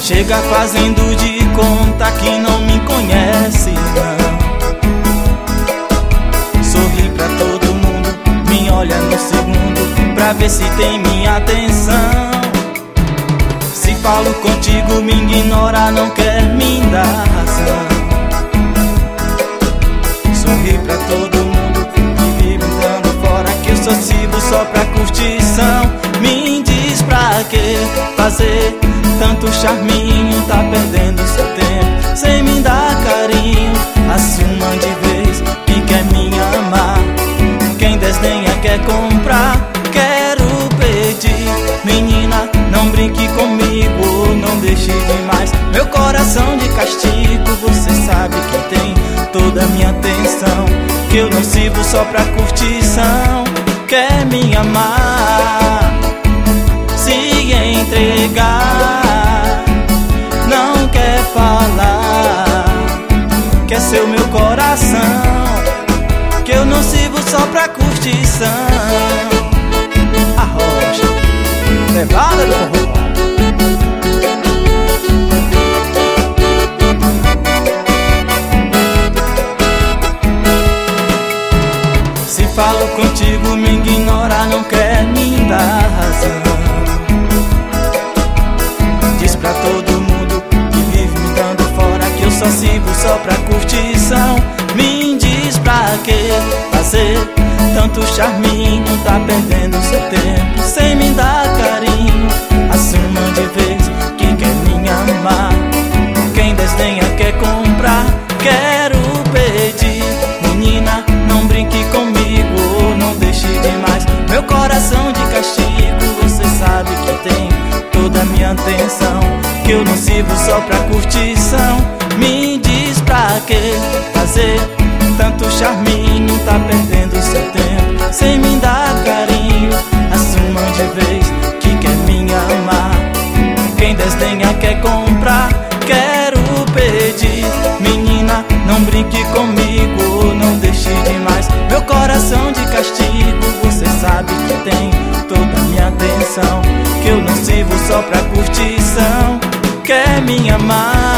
Chega fazendo de conta que não me conhece, não. Sorri pra todo mundo, me olha no segundo pra ver se tem minha atenção. Se falo contigo, me ignora, não quer me dar razão. Sorri pra todo mundo que vive dando fora, que eu só sirvo só pra curtição. Me diz pra que fazer tanto charminho, tá perdendo seu tempo sem me dar carinho. Assuma de vez que quer me amar. Quem desdenha quer comprar. Quero pedir, menina, não brinque comigo, não deixe demais meu coração de castigo. Você sabe que tem toda a minha atenção, que eu não sirvo só pra curtição. Quer me amar, se entregar, não quer falar, quer ser o meu coração, que eu não sirvo só pra curtição. Arrocha, levada do forró. Se falo contigo, me ignora, não quer me dar razão. Diz pra todo mundo que vive me dando fora, que eu só sirvo só pra curtição. Me diz pra que fazer tanto charminho, tá perdendo seu tempo sem me dar carinho. Assuma de vez que quer me amar. Quem desdenha quer comprar. Quero pedir, menina, não brinque comigo, não deixe demais meu coração de castigo. Você sabe que tem toda a minha atenção, que eu não sirvo só pra curtição. Me diz pra que fazer tanto charminho, tá perdendo seu tempo sem me dar carinho. Assuma de vez que quer me amar. Quem desdenha quer comprar. Quero pedir, menina, não brinque comigo, não deixe demais meu coração de castigo. Você sabe que tem toda a minha atenção, que eu não sirvo só pra curtição. Quer me amar,